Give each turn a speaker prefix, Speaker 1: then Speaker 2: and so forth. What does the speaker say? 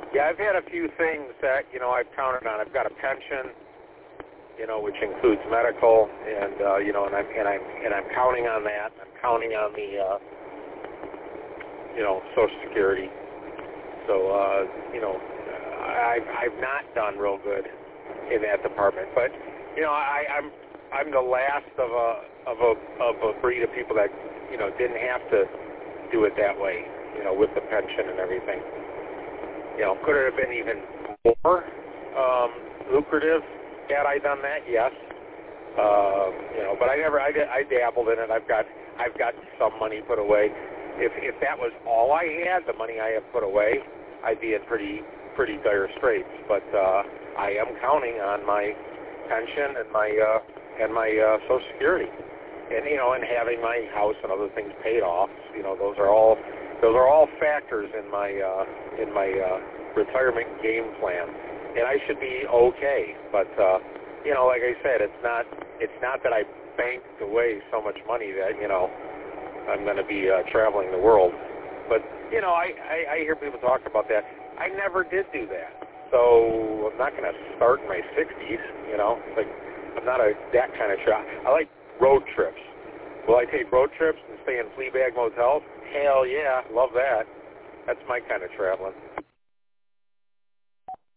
Speaker 1: Yeah, I've had a few things that, I've counted on. I've got a pension, which includes medical, and I'm counting on that. I'm counting on the Social Security. So I've not done real good in that department. But I'm the last of a breed of people that didn't have to do it that way. With the pension and everything. Could it have been even more lucrative had I done that? Yes. But I dabbled in it. I've got some money put away. If that was all I had, the money I have put away, I'd be in pretty dire straits. But I am counting on my pension and my Social Security, and having my house and other things paid off. Those are all factors in my retirement game plan, and I should be okay. But like I said, it's not that I banked away so much money that I'm going to be traveling the world. But I hear people talk about that. I never did do that, so I'm not going to start in my 60s. I'm not that kind of shot. I like road trips. Will I take road trips and stay in flea bag motels? Hell yeah, love that. That's my kind of traveling.